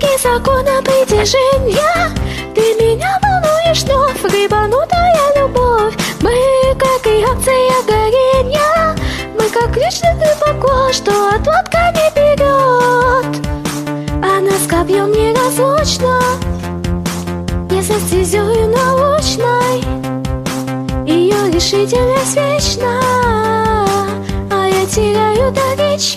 Вопреки законам притяжения ты меня волнуешь вновь, грибанутая любовь. Мы, как реакция горения, мы, как личный поклон, что отводка не берет. Она с копьем неразлучна, я состязую научной, ее решительность вечна, а я теряю до речи.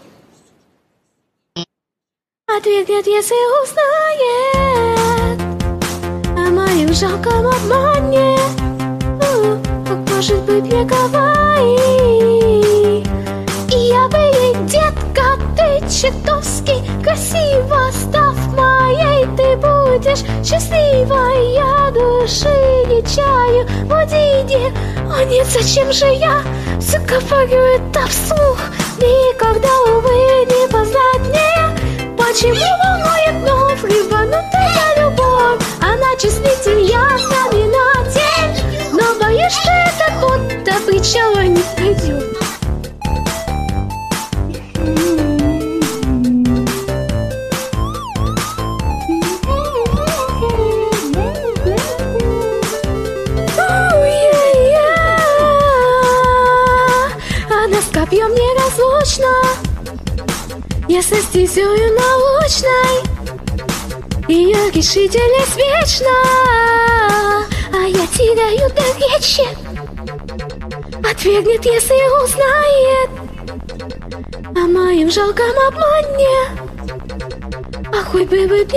Отвергнет, если узнает о моем жалком обмане. Может быть, вековой. И я бы ей, детка, ты чертовски красива. Став моей, ты будешь счастливой. Я души не чаю в Одине. О нет, зачем же я все говорю это вслух? Никогда, увы, не познать мне, почему волнует вновь рванутая любовь. Она чувствитель, я знаменатель, но боюсь, что этот путь до причала не придет. Она с копьем неразлучна, я состязую научной, ее решительность вечна, а я теряю до речи. Отвергнет, если узнает о моем жалком обмане. А хоть бы быть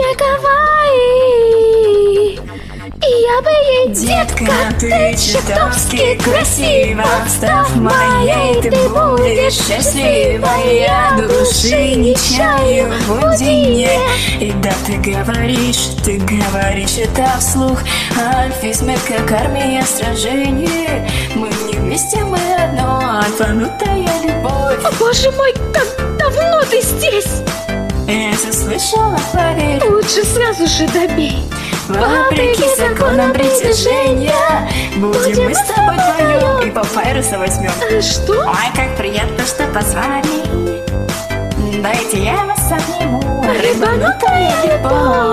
вековой. И я бы ей, детка, ты чертовски красива. Став моей, ты будешь счастлива. Я души не чаю в Одине. И да, ты говоришь это вслух. Альф и смерть, как армия сражений. Мы не вместе, мы одно, отванутая любовь. О, боже мой, как давно ты здесь! Я заслышала, поверь, лучше сразу же добей. Вопреки законам притяжения будем мы с тобой вдвоем и по Пайруса возьмем. Что? Ой, как приятно, что позвали. Дайте я вас обниму. Рыбанутая любовь.